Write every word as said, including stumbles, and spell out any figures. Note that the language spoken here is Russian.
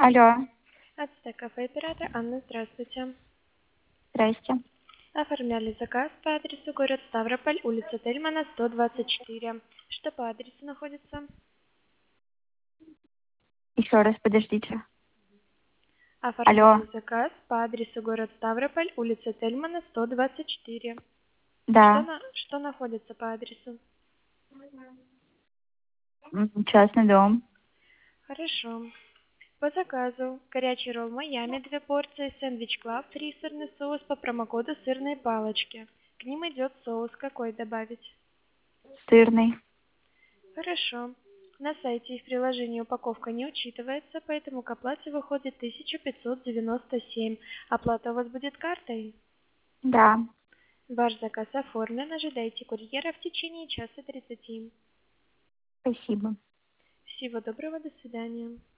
Алло, Ацтек кафе оператор Анна, здравствуйте. здрасте. Оформляли заказ по адресу город Ставрополь, улица Тельмана, сто двадцать четыре. Что по адресу находится? Еще раз, подождите. Алло, Оформляли заказ по адресу город Ставрополь, улица Тельмана, сто двадцать четыре. Что, да, на... Что находится по адресу? м, частный дом. Хорошо. По заказу горячий ролл Майами, две порции, сэндвич Клаб, три сырный соус по промокоду сырные палочки. К ним идет соус какой добавить? Сырный. Хорошо. На сайте и в приложении упаковка не учитывается, поэтому к оплате выходит тысяча пятьсот девяносто семь. Оплата у вас будет картой? Да, Ваш заказ оформлен. Ожидайте курьера в течение часа тридцати. спасибо. Всего доброго, до свидания.